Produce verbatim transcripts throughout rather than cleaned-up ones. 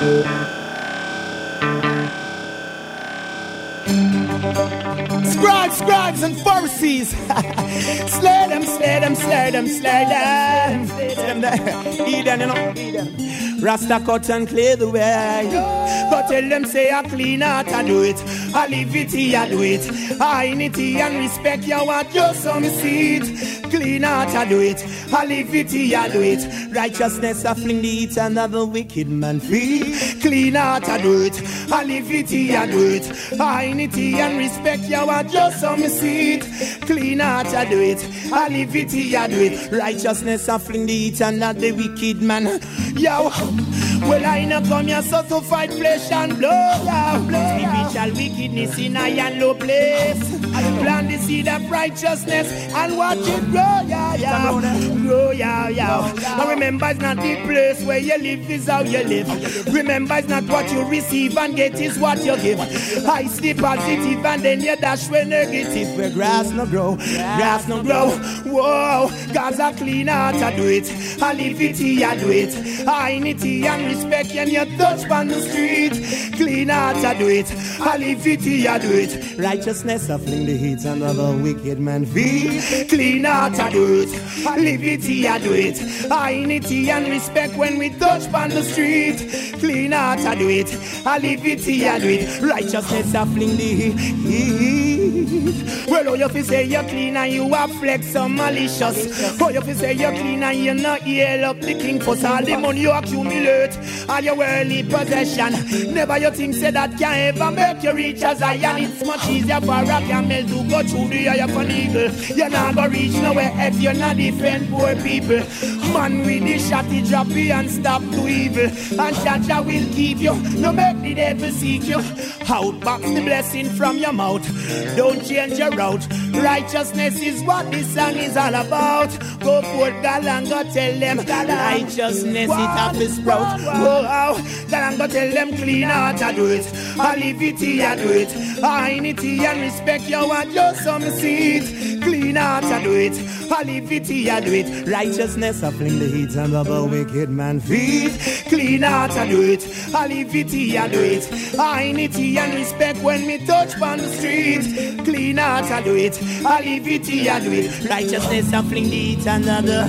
Scribes, scribes and Pharisees. Slay them, slay them, slay them, slay them. Slay them there. Eden, you know. Eden. Rasta cut and clear the way. But tell them say I clean out, I do it. I live it, I do it. I in it and respect you want just some seat. Clean out, I do it. I live it, I do it. Righteousness I fling the heat and the wicked man free. Clean out, I do it. I live it, I do it. I in it and respect you want just some seat. Clean out, I do it. I live it, I do it. Righteousness I fling the heat and the wicked man. Yo, well I not come here so to fight flesh and blood. Yeah. Spiritual wickedness in a and low place. Plant the seed of righteousness and watch it grow. Yeah, yeah, grow, yeah, yeah. And remember, it's not the place where you live is how you live. Remember, it's not what you receive and get is what you give. I see positive and then you dash when negative. Where grass no grow, grass no grow. Whoa, God's a clean heart, I do it. I live it, I do it. I need it and respect and you touch on the street. Clean heart, I do it. I live it, I do it. Righteousness, I fling the heat under the wicked man feet. Clean heart, I do it. I live it, I do it. I need it and respect when we touch on the street. Clean heart, I do it. I live it, I do it. Righteousness, I fling the heat. Well, oh, you fi say you're clean and you are flex so malicious. Oh, you fi say you're clean and you're not yell up the king for all the money you accumulate, all your worldly possession. Never you think say that can ever make you reach as I am. It's much easier for a camel to go through the eye of an eagle. You're not gonna reach nowhere if you're not defend poor people. Man with the shotty droppy and stop to evil. And Jaja will keep you, no make the devil seek you. Outbox the blessing from your mouth. Don't change your route. Righteousness is what this song is all about. Go forth, gal, and go tell them righteousness it have to sprout. Oh, oh, gal, and go tell them clean heart, I do it. I live it, I do it. I need it and respect you want just some seat. Clean heart, I do it. I live it, I do it. Righteousness, I fling the heat under the wicked man feet. Clean heart, I do it. I live it, I do it. I need it and respect when me touch on the street. Clean heart, I do it. I live it, I do it. Righteousness, I fling the heat under the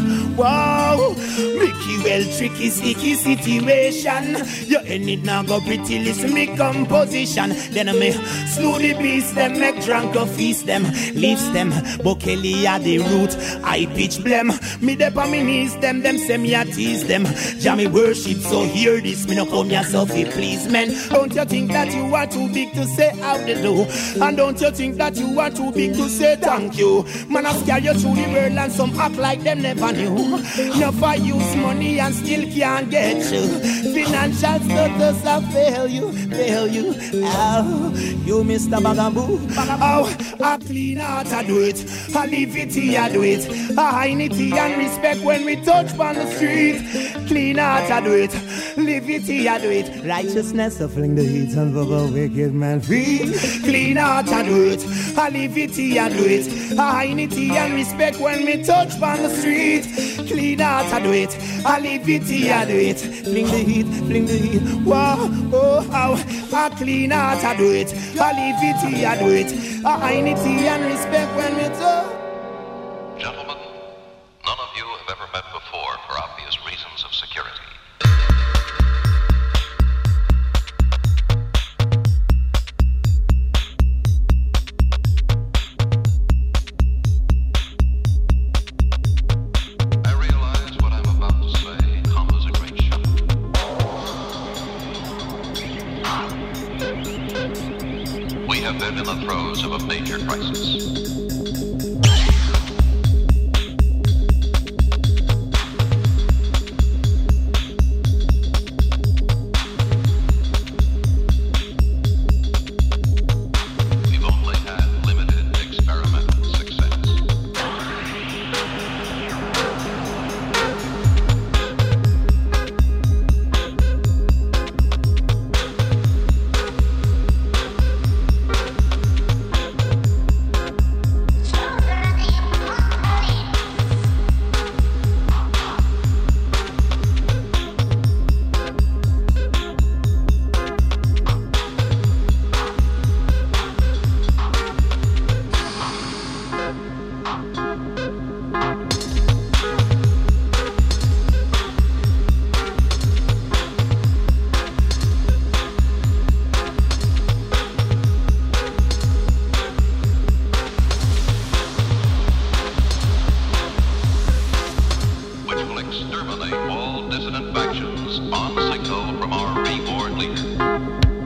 wow. Mickey well tricky, sticky situation. You end it now go pretty, listen me composition. Then I may slew the beast, them make drunk or feast them. Leaves them, Bokeli at the root. I pitch blem, me dep on me knees them, them say me a tease them. Jammy worship, so hear this, me no come yourself, it please men. Don't you think that you are too big to say how they do? And don't you think that you are too big to say thank you? Man, I scare you through the world and some act like them never knew. Never I use money and still can't get you. Financial status I fail you, fail you. Oh, you Mister Bagaboo. Oh, I clean heart, I do it. I live it, I do it. I need it and respect when we touch on the street. Clean heart, I do it. Live it, I do it. Righteousness, I fling the heat under the wicked man feet. Clean heart, I do it. I live it, I do it. I need it and respect when we touch on the street. Clean heart, I do it. I live it, I do it. Fling the heat, fling the heat. Wow, oh, oh. I clean heart, I do it. I live it, I do it. I need it and respect when we touch. Gentlemen, none of you have ever met before for obvious reasons of security. I realize what I'm about to say comes as a great shock. We have been in the throes of a major crisis. all dissident factions on signal from our reborn leader.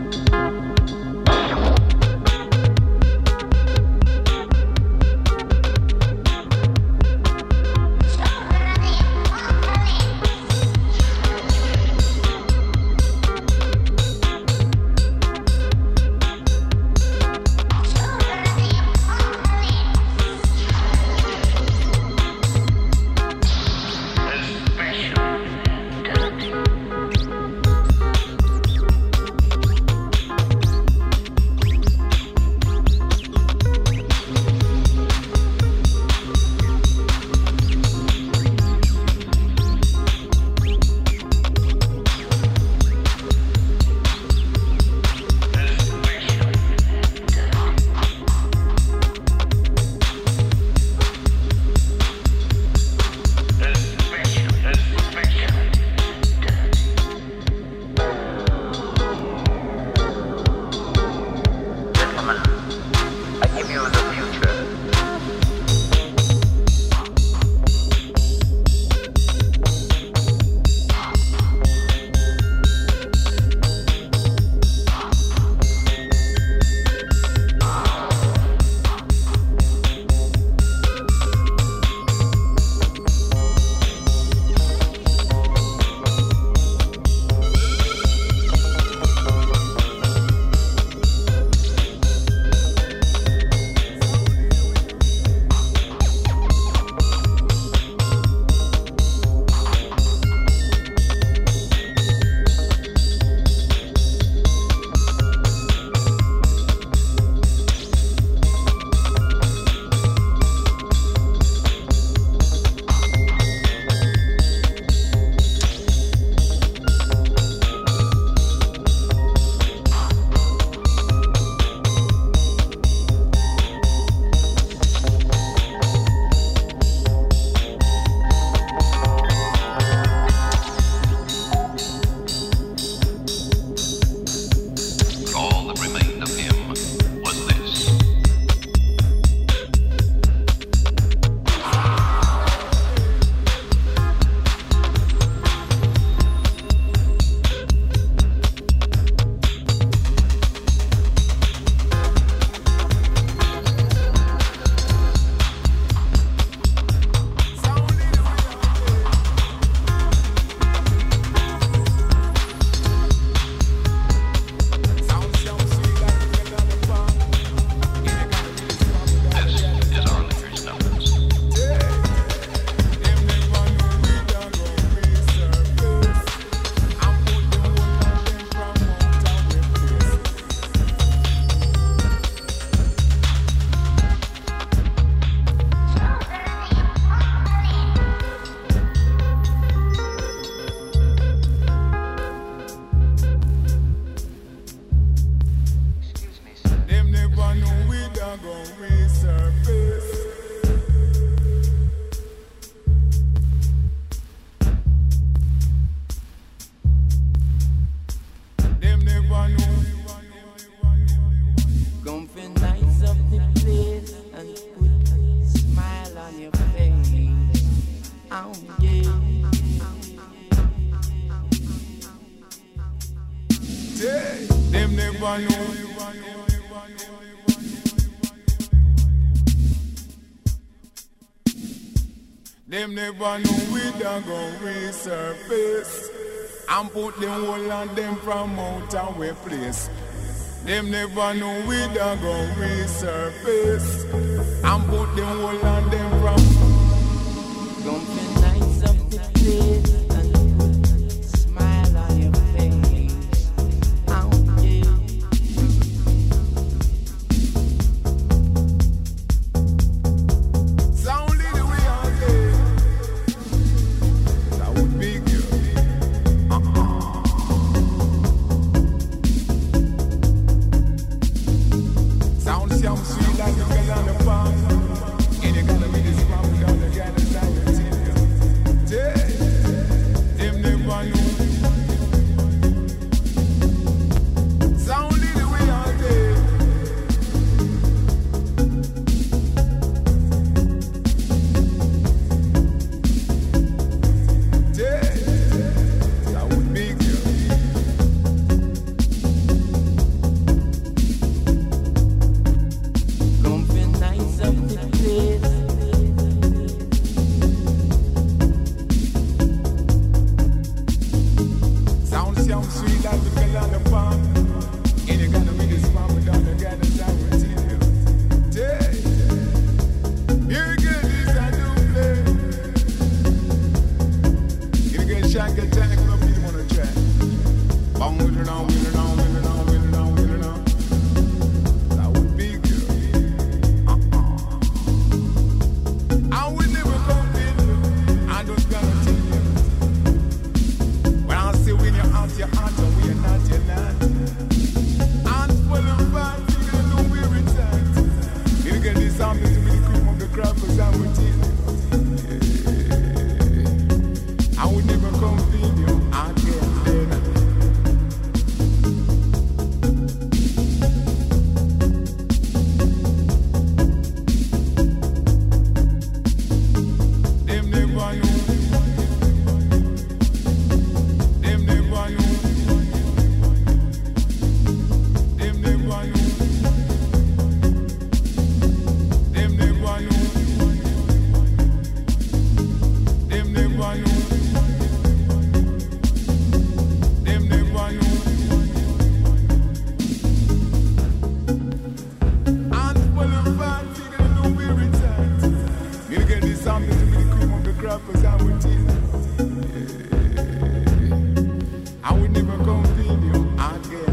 Them never know we done go resurface and put them whole on them from out of we place. Them never know we done go resurface and put them whole on them from. Jumping nights up the place and put a smile on your face. Oh yeah. Sound the way out there. That would be good. Uh-uh. Sound sound sweet like the girl on the farm. And you gotta be shank attack, no people on the track. Bong with it on, with it on, with it on, with it on, with it on. That would be good. Uh-uh. I would never compete. I don't guarantee you. When I say when you're out, you're out, and when you're not, you're not. Hands full of fat, you don't know where it's at. You get this something to be the cream of the crop, cause I'm with you. I would never come feed you again. Them never know. Them never know. Them never know. Them never know. Them never know. Something to be the cream of the crop, cause I would tell you. I would never come feed you again.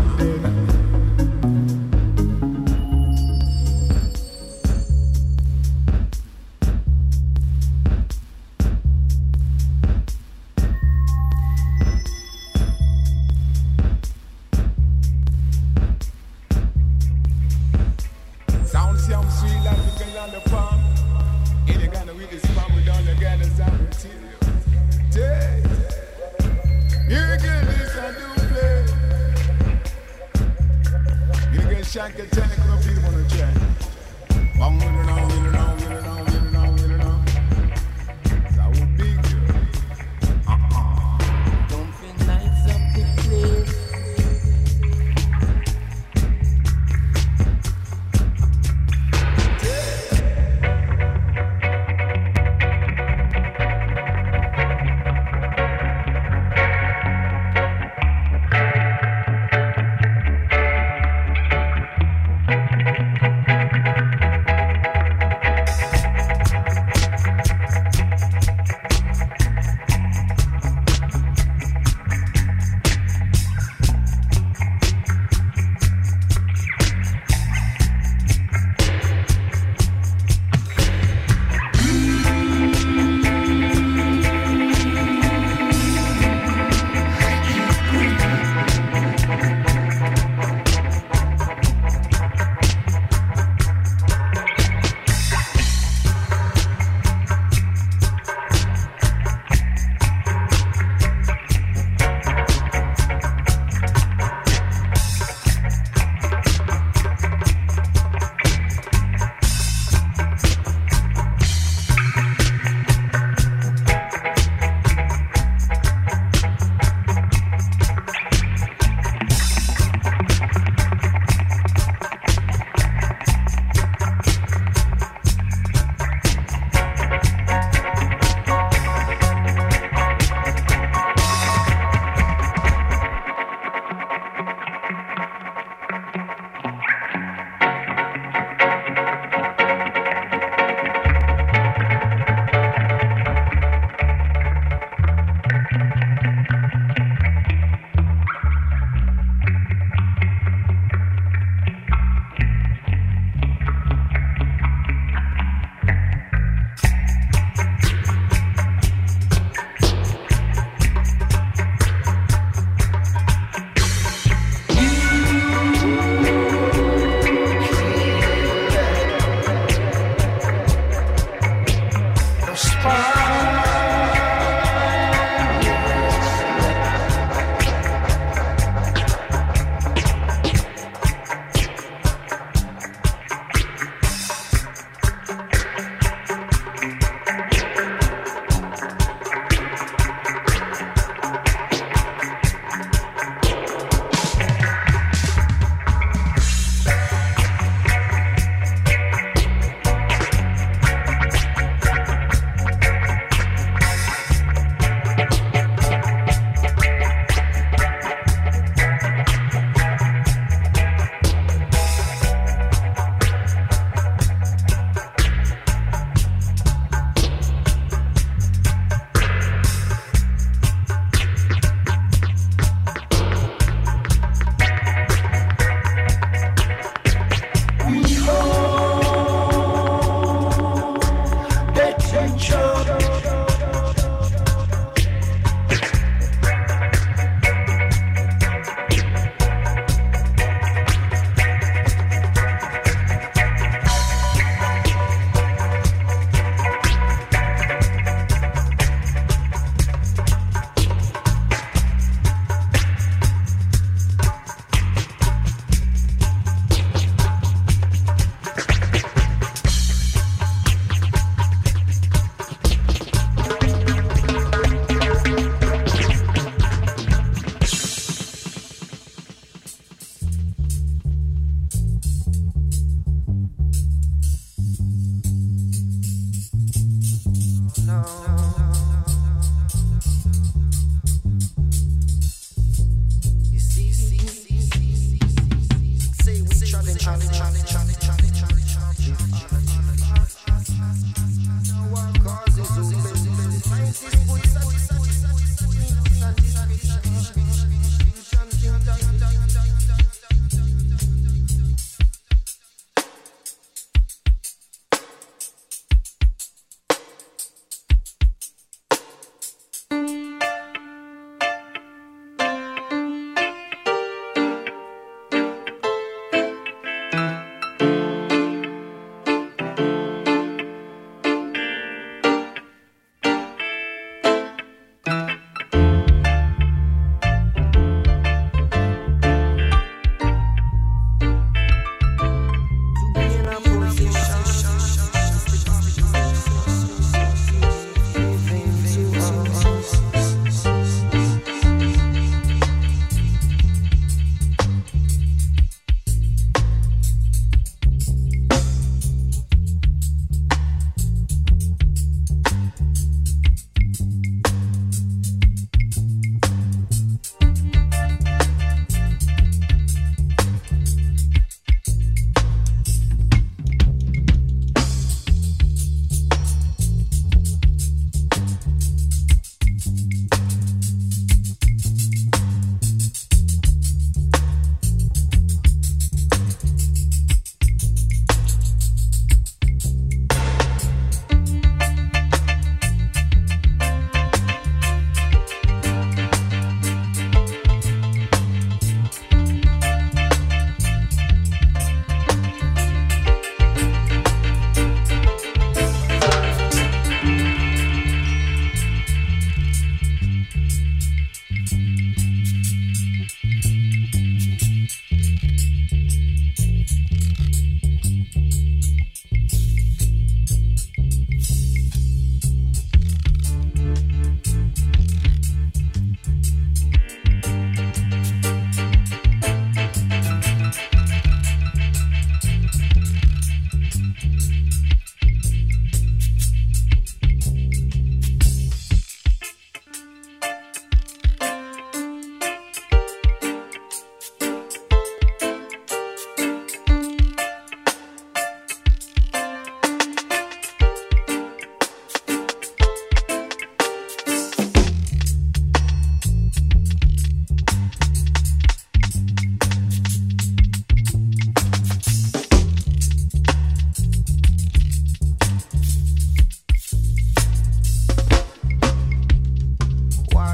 Sound sound sweet like the girl on the farm. Ain't gonna with this farm with all the guys that will tell you. Take, you get this and do play. You get shank attack, no people on the track. Bong with it on, with it on, with it on, with it on, with it on. That would be good. Uh-uh. Something nice up the place.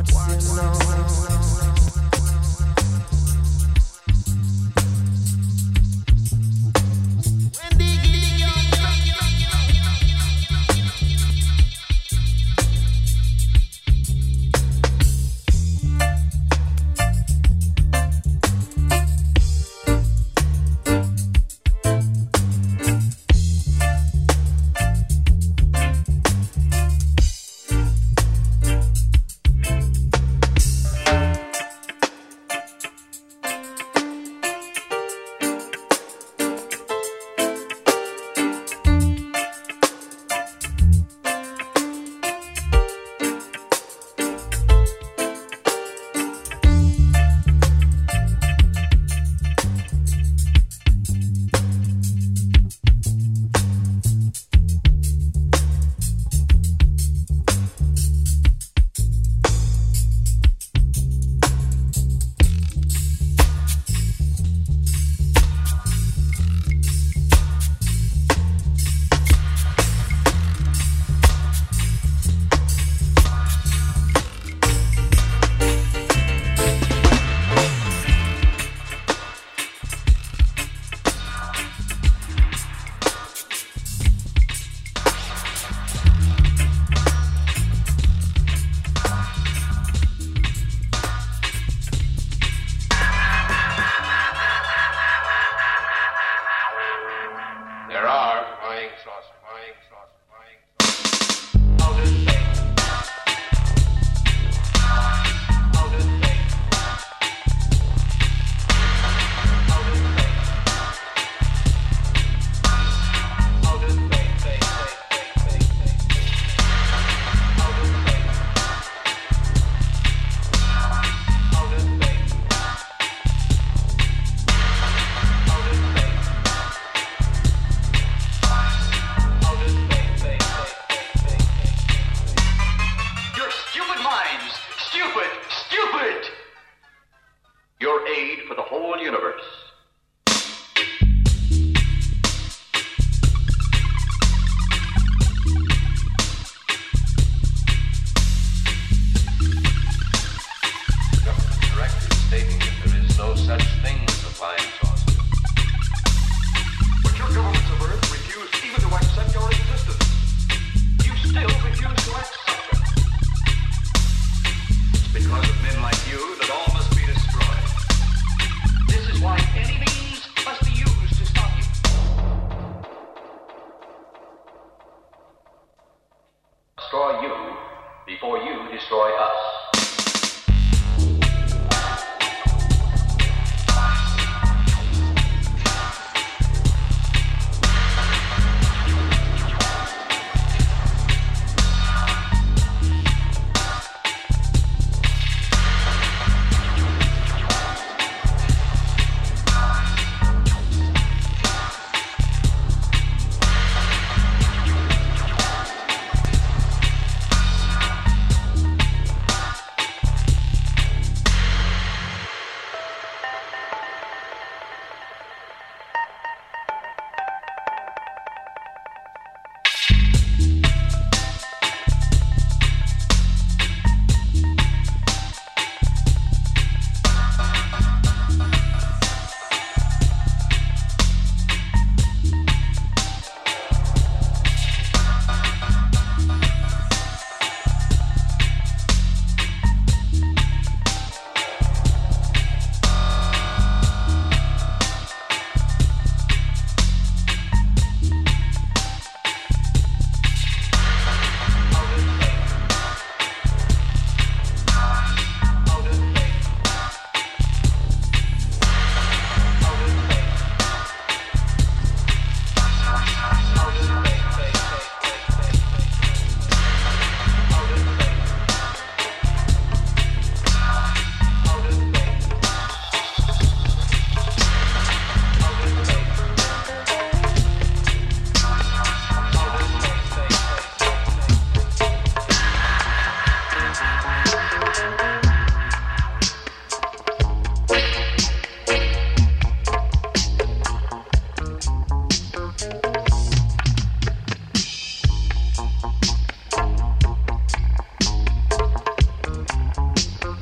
you know. Destroy you before you destroy us.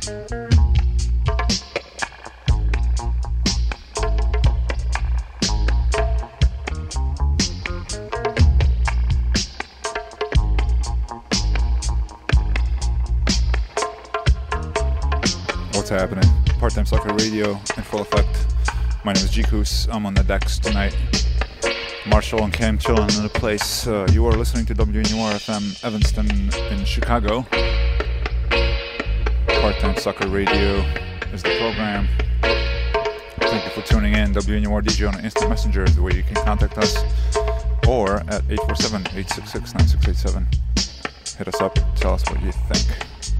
What's happening? Part-Time Sucker Radio in full effect. My name is G-Koos. I'm on the decks tonight. Marshall and Cam chilling in the place. Uh, you are listening to W N U R F M Evanston in Chicago. Part-Time Sucker Radio is the program. Thank you for tuning in. W N U R D J on Instant Messenger is the way you can contact us. Or at eight four seven, eight six six, nine six eight seven. Hit us up. Tell us what you think.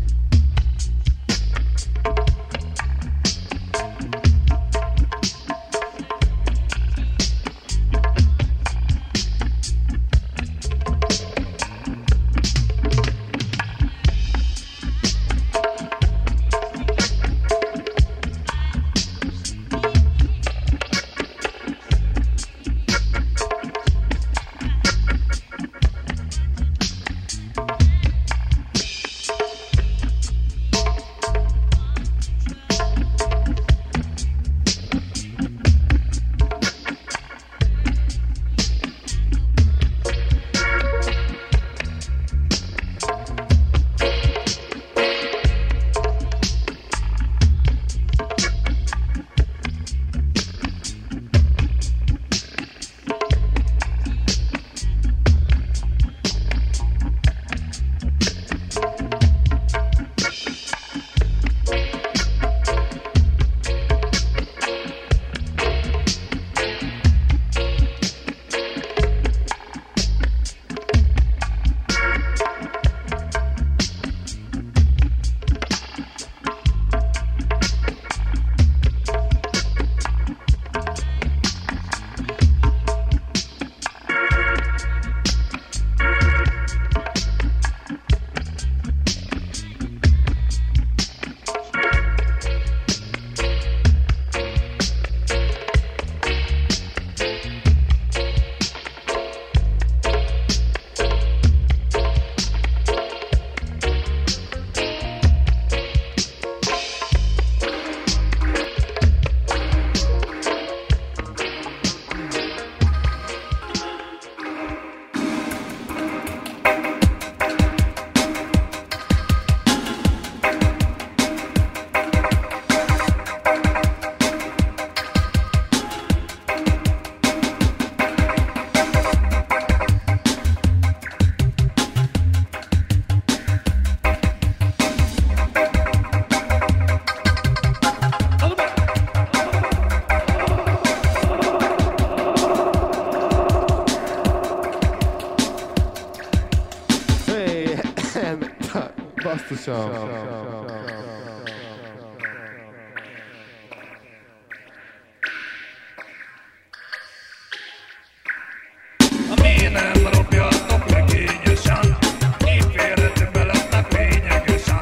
Bust the show. A mélyenen ropjadnak legényesen, éjfélre belettek lényegesen.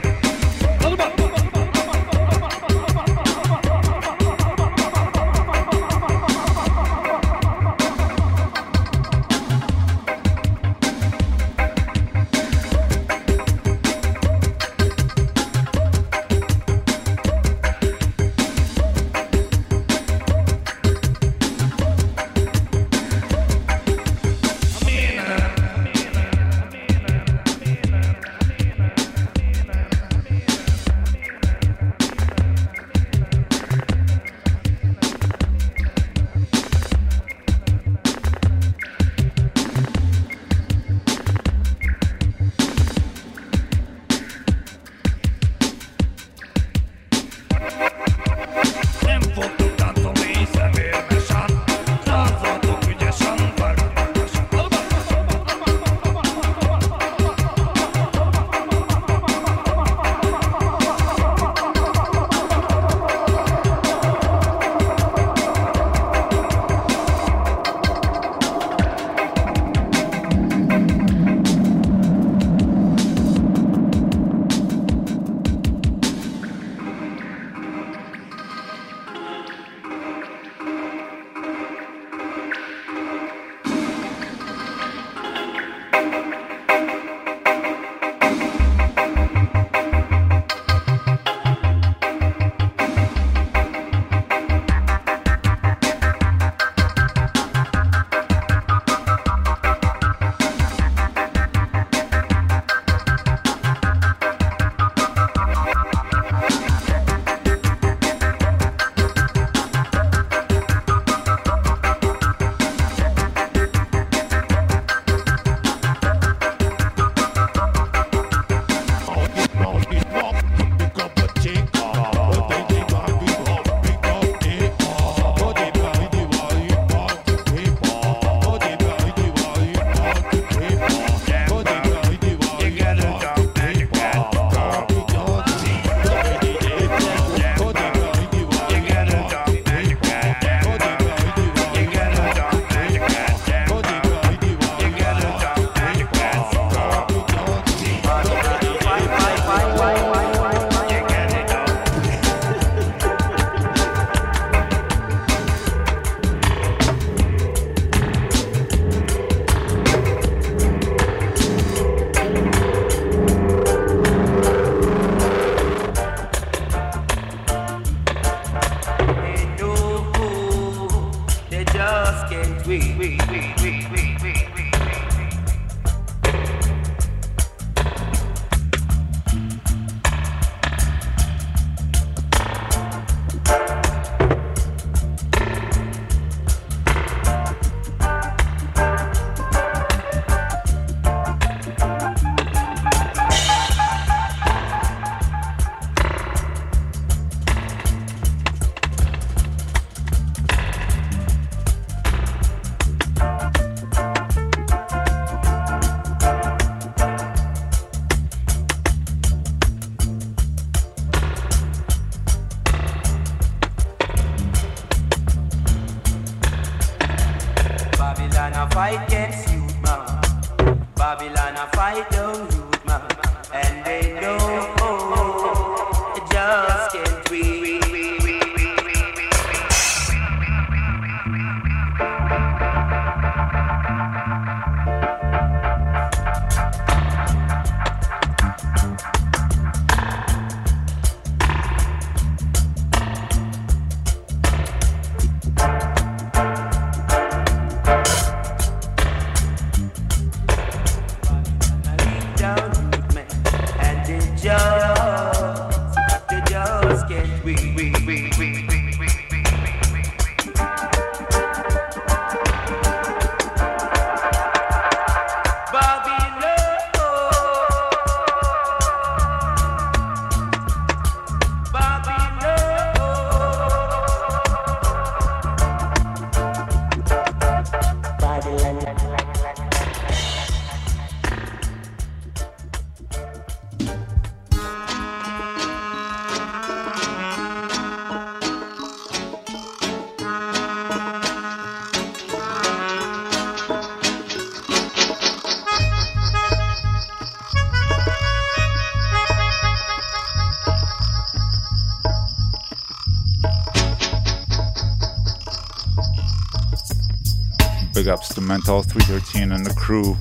Big ups to Mental three thirteen and the crew.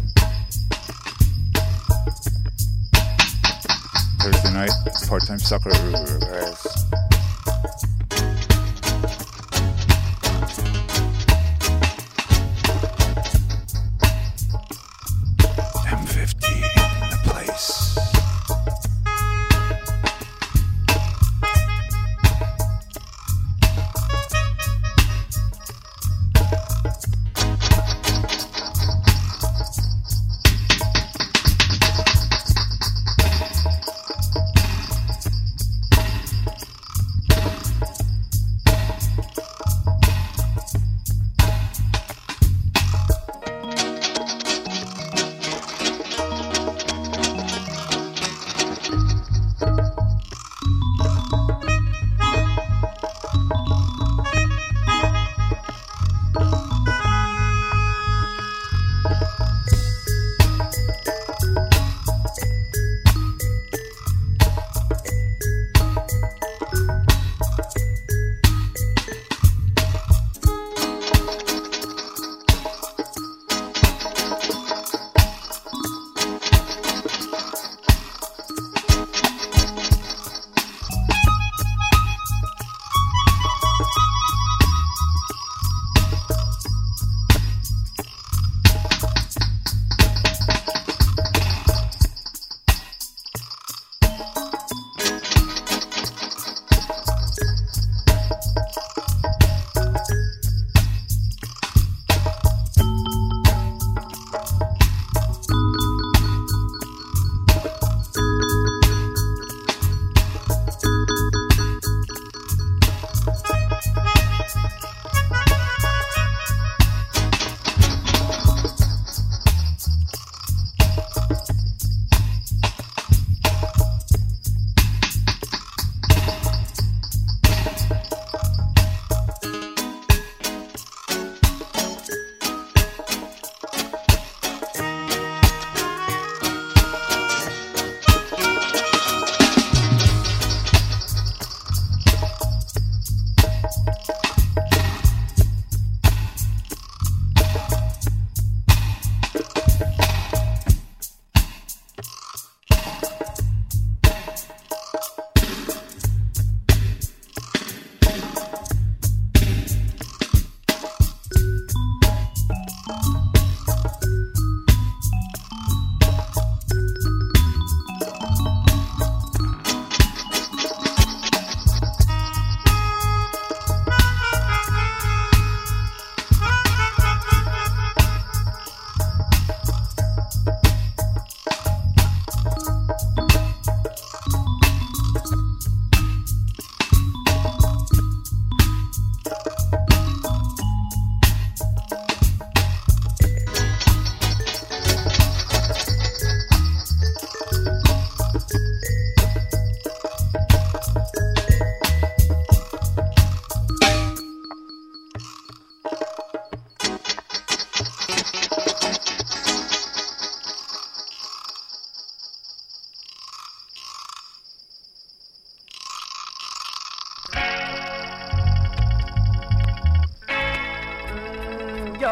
Thursday night, part-time sucker, guys. M fifty in the place.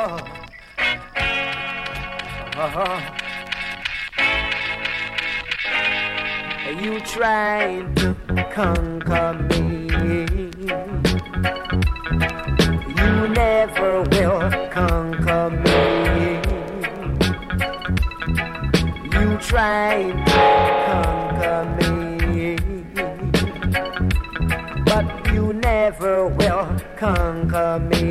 Lord. Uh-huh. You trying to conquer me. You never will conquer me. You trying to conquer me, but you never will conquer me.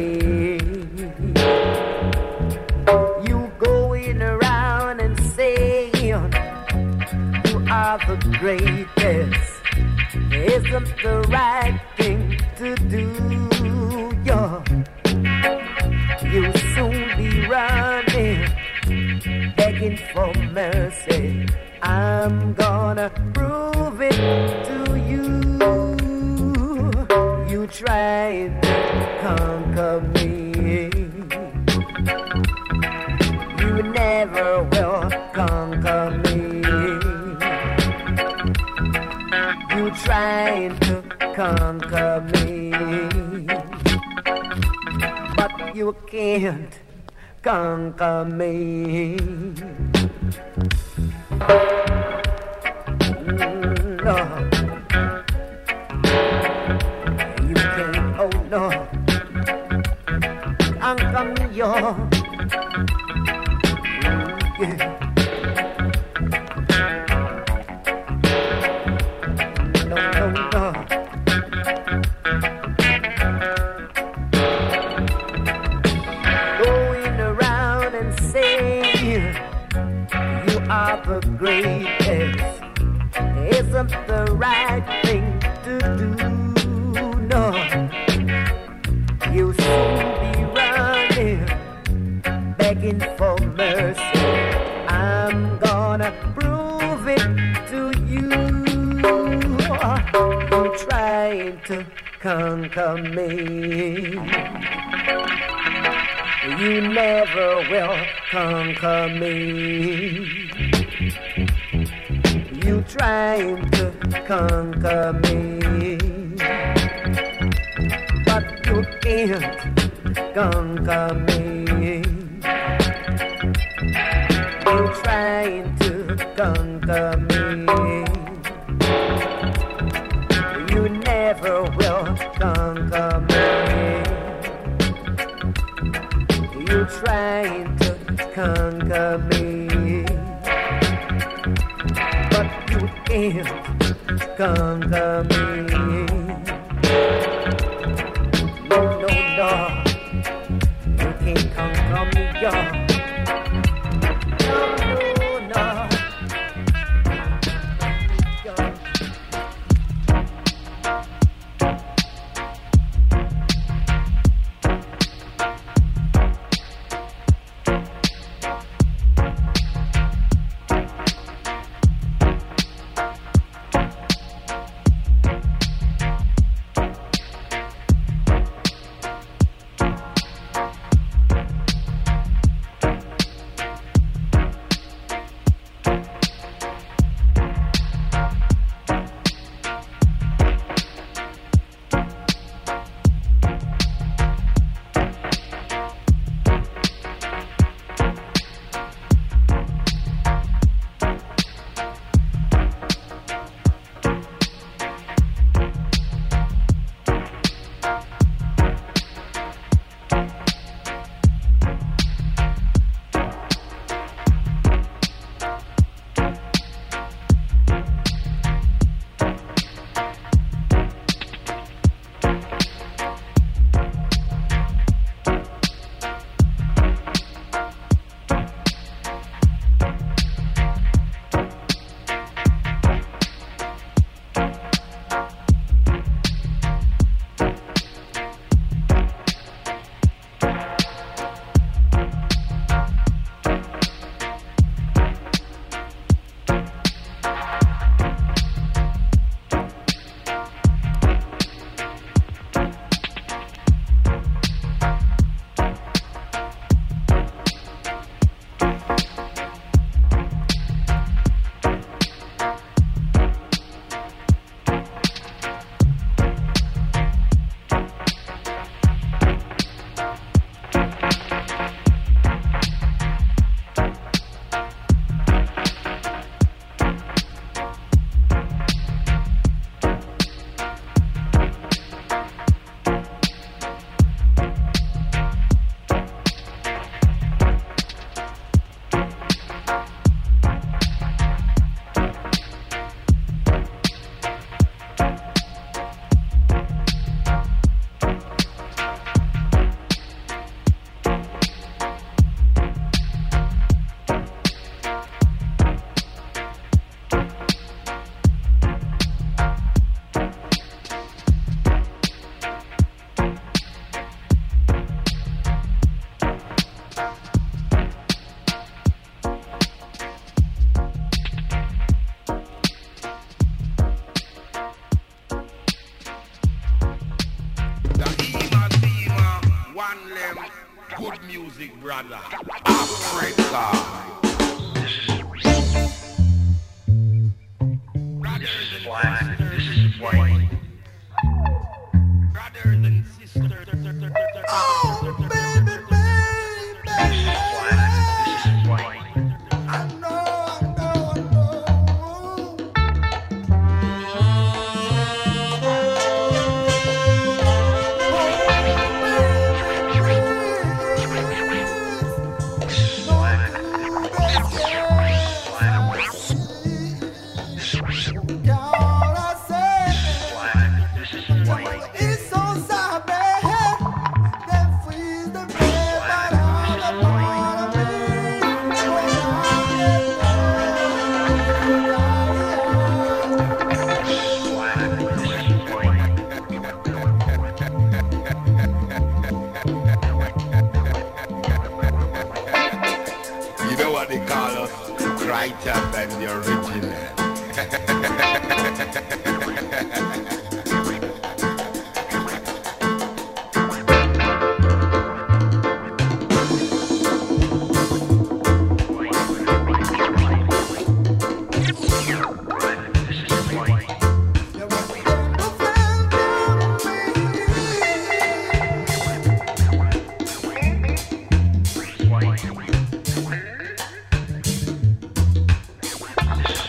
You going around and saying you are the greatest. Isn't the right thing to do? You're, you'll soon be running, begging for mercy. I'm gonna prove it to you. You tried to conquer me. You never will conquer me. You trying to conquer me, but you can't conquer me. No, you can't. Oh no, conquer me, yo. Yeah. The greatest isn't the right thing to do. No, you'll soon be running, begging for mercy. I'm gonna prove it to you. You're trying to conquer me. You never will conquer me. You trying to conquer me, but you can't conquer me. You trying to conquer me. You never will conquer me. You trying to conquer me, but you can't conquer me. No, no, no, you can't conquer me, y'all. No, no, no, Stand them. Good music, brother. Africa. Brothers and sisters. This is white. Brothers and sisters. Oh, baby, baby. This is white. I know, I know, I know. Brighter than the original. This is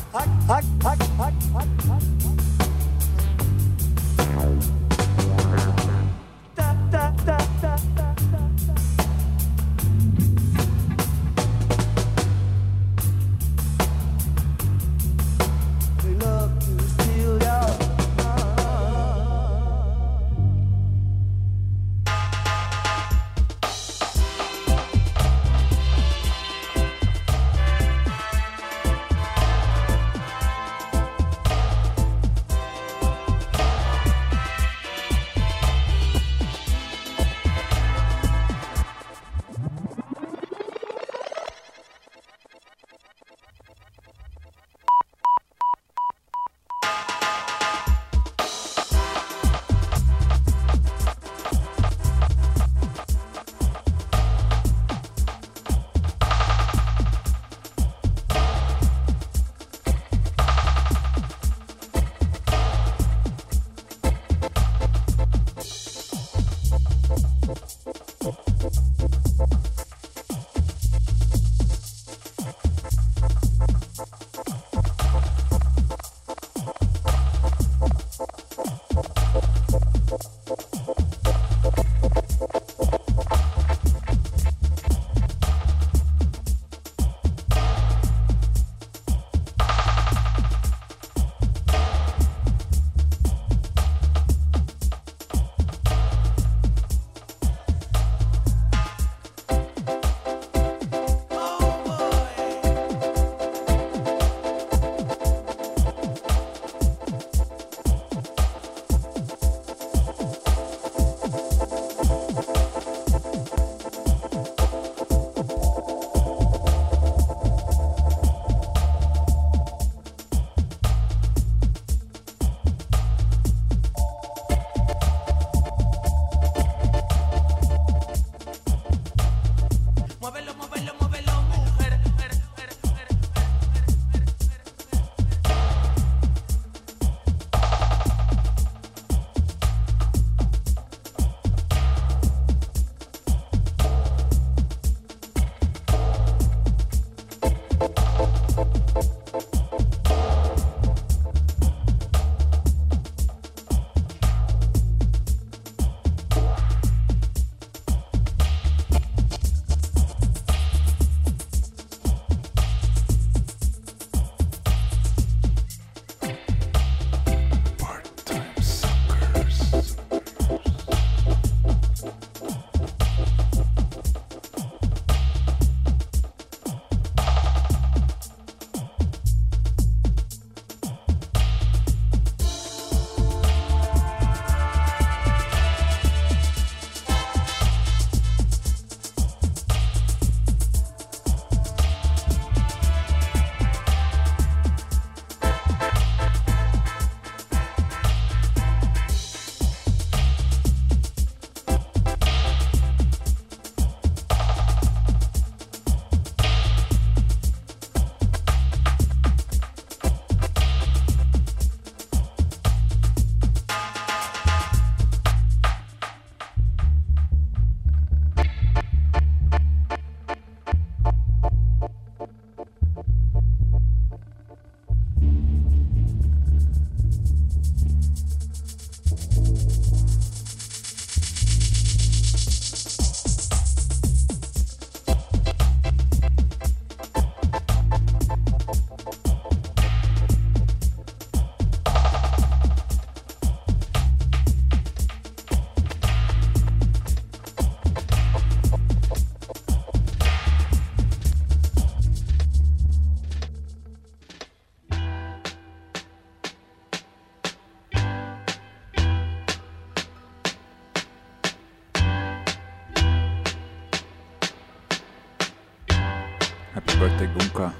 birthday, Bunka.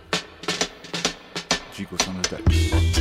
Chico's on the decks.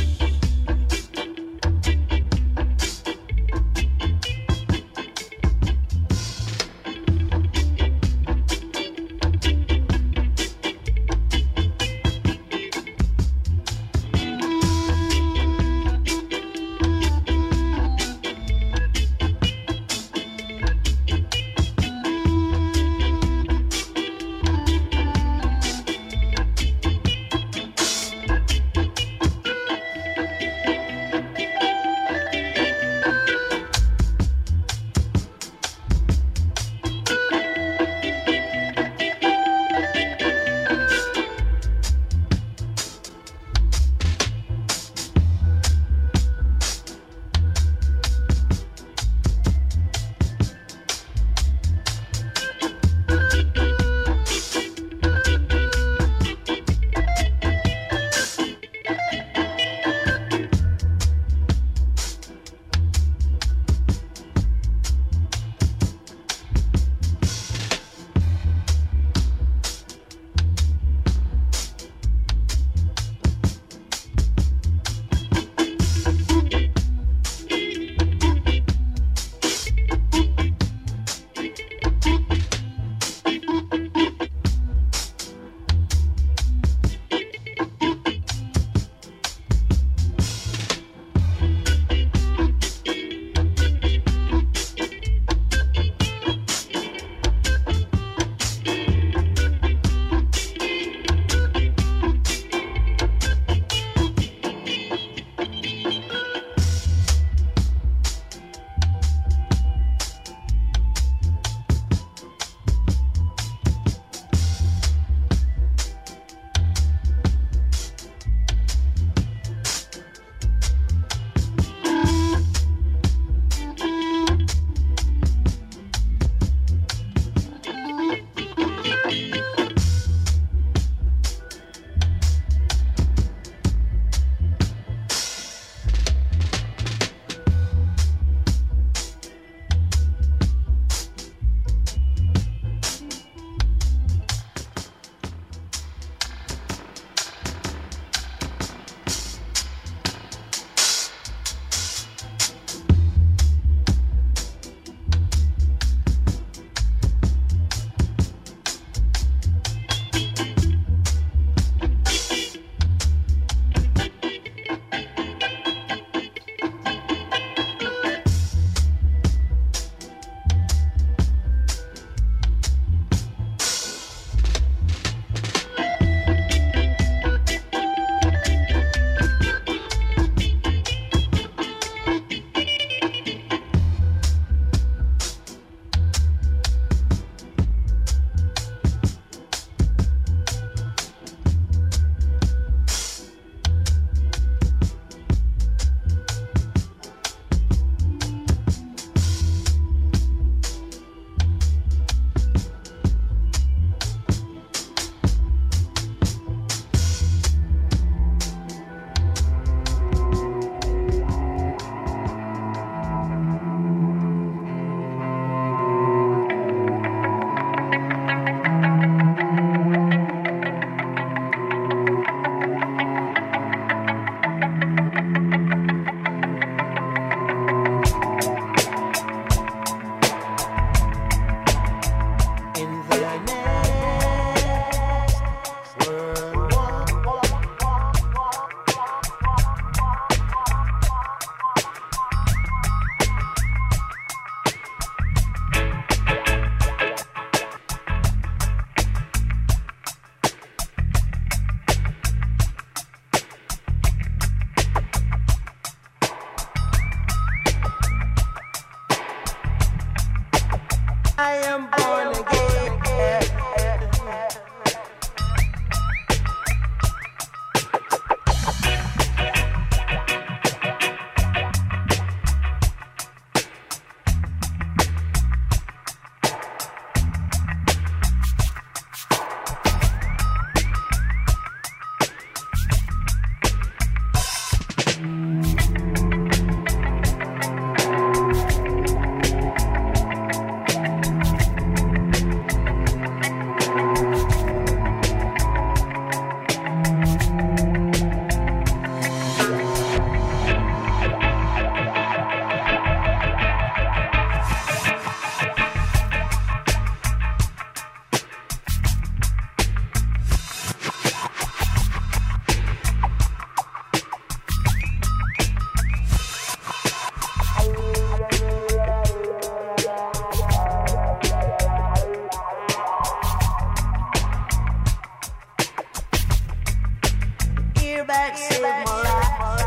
Earback saved my life.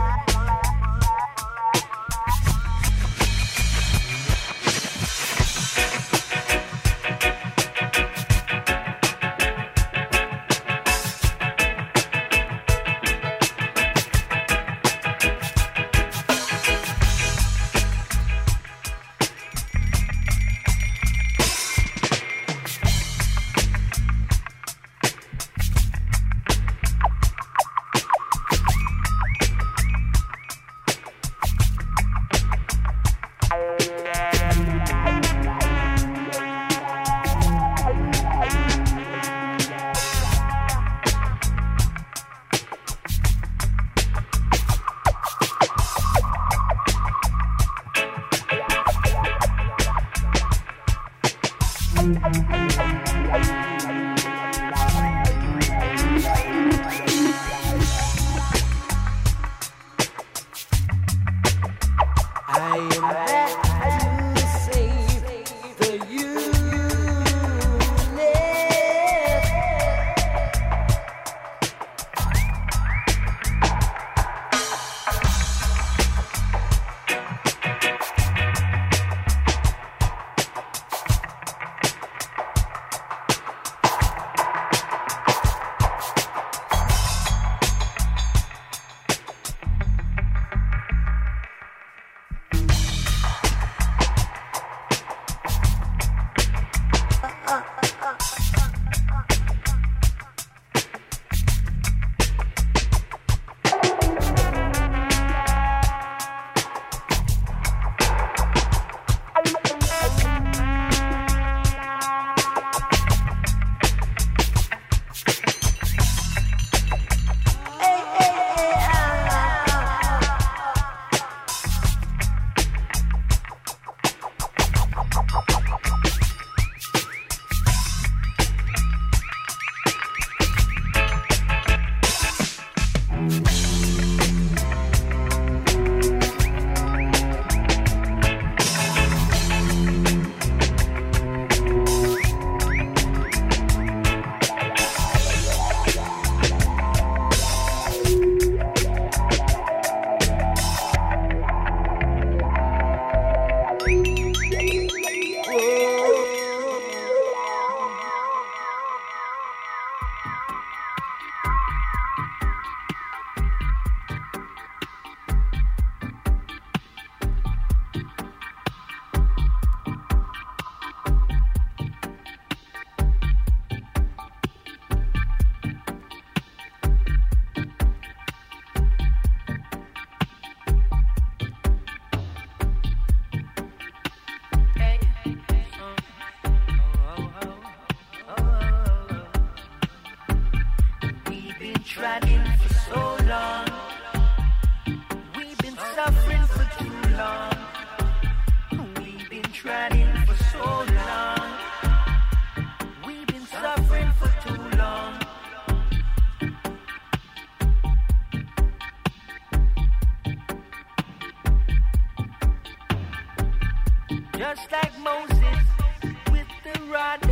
Just like Moses with the rod,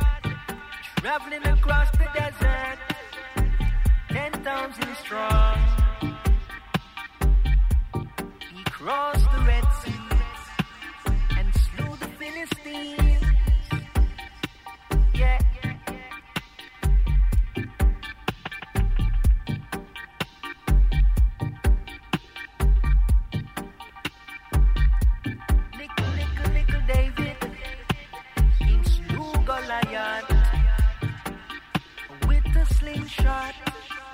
traveling across the desert, ten thousand strong. He crossed the Red Sea and slew the Philistines. Yeah. Slingshot,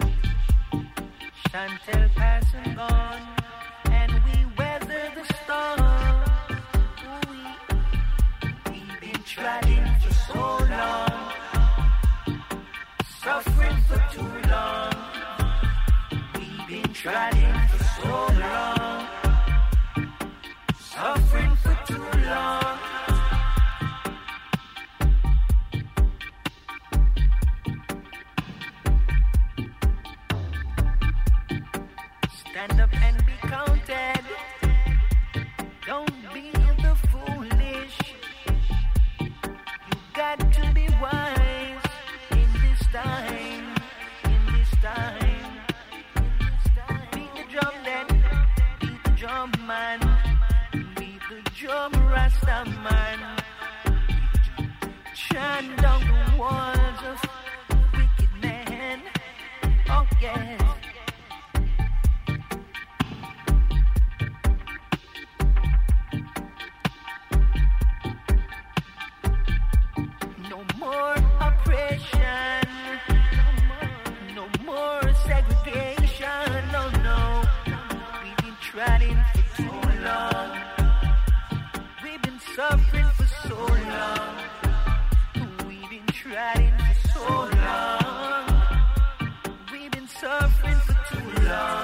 Chantel passing gone, and we weather the storm. We, we've been trying for so long, suffering for too long. We've been trying for so long, suffering for too long. Stand up and be counted. Don't be the foolish. You got to be wise in this time. In this time. man. Beat the drum, Rasta man. Chant down the walls of wicked men. Oh yes. No more oppression. No more segregation. No, no. We've been trying for too long. We've been suffering for so long. We've been trying for so long. We've been suffering for too long.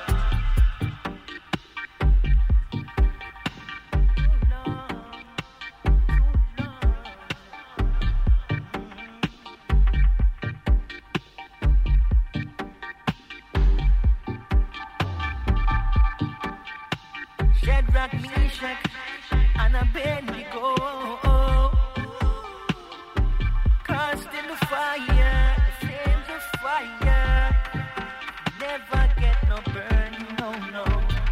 Shadrach, Meshach, and Abednego, cast in the fire, the flames of fire, never get no burn, no, no.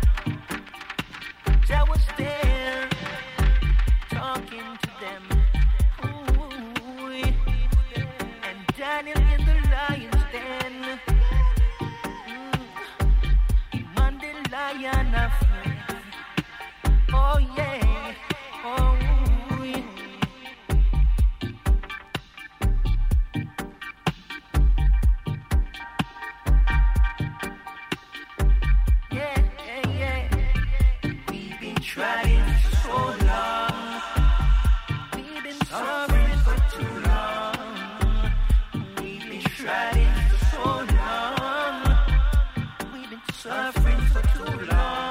Jah was there, talking to them, ooh, and Daniel in the lion's den, mm, man the lion of oh yeah, oh yeah. Yeah, yeah, yeah. We've been trying for so long. We've been suffering for too long. We've been trying for so long. We've been suffering for too long.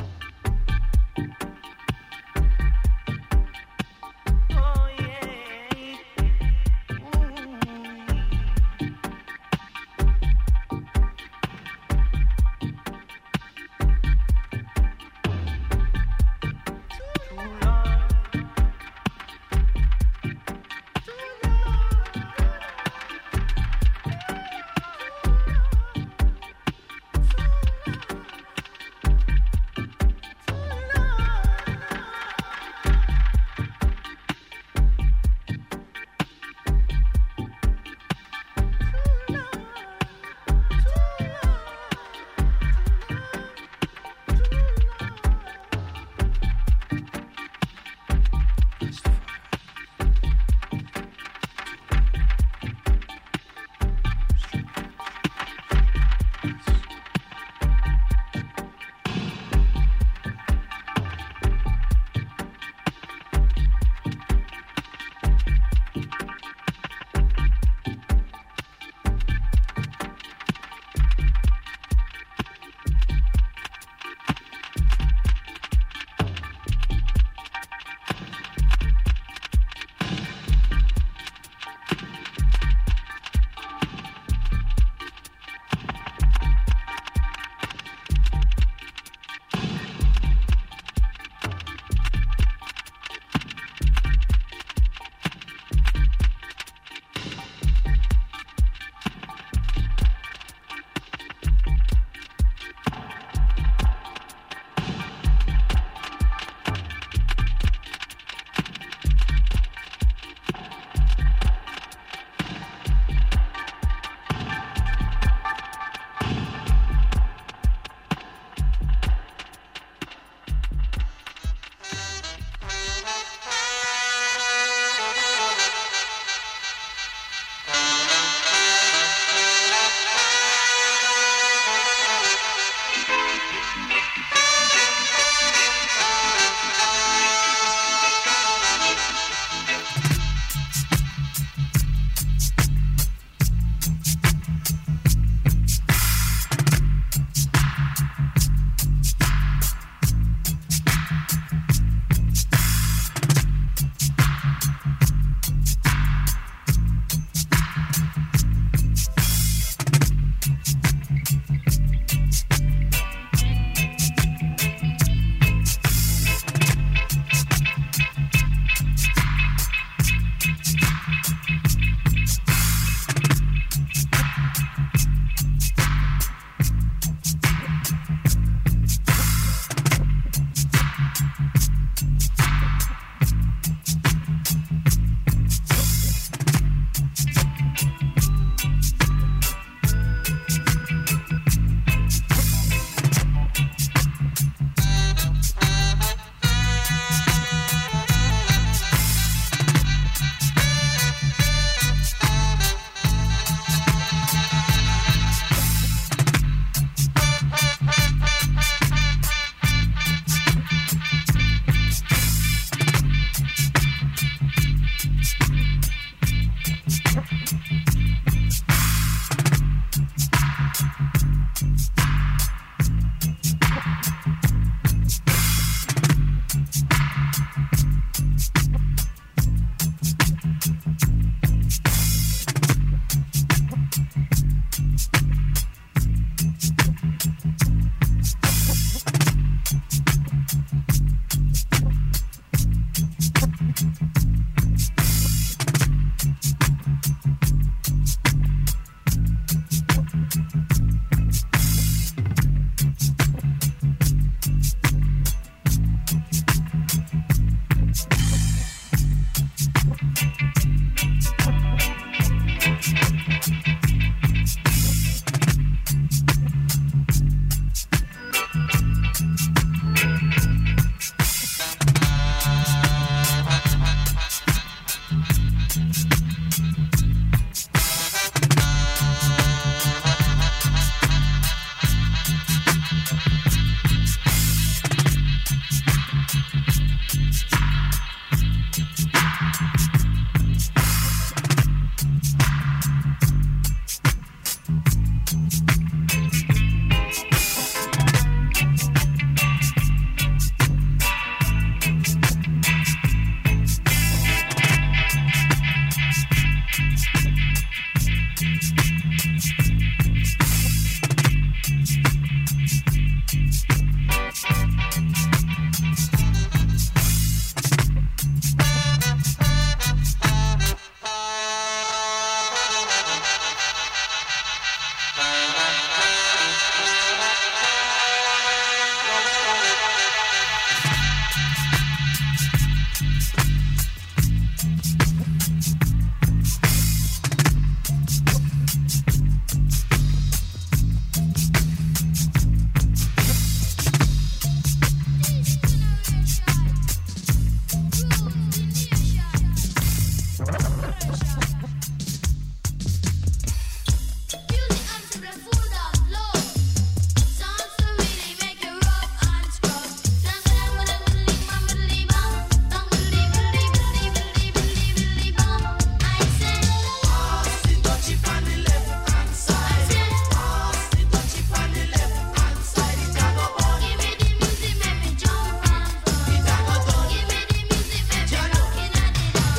Oh yeah.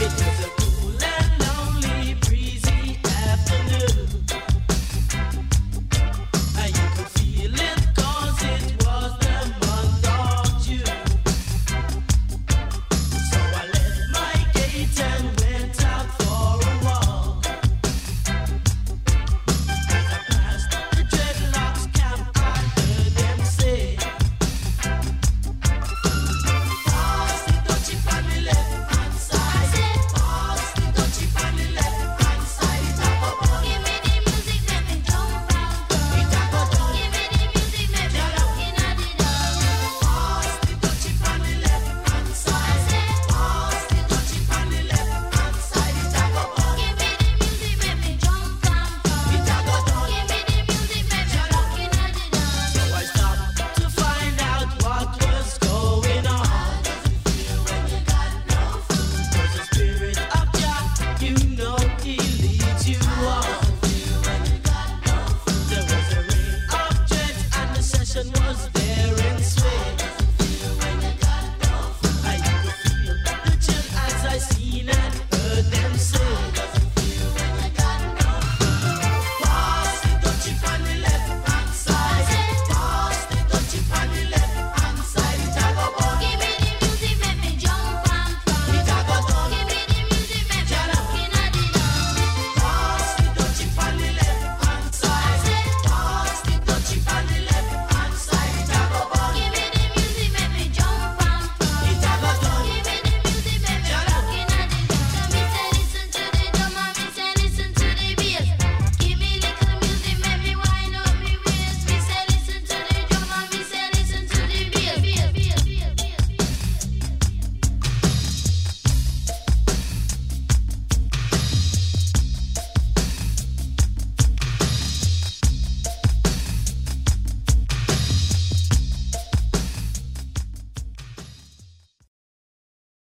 it to the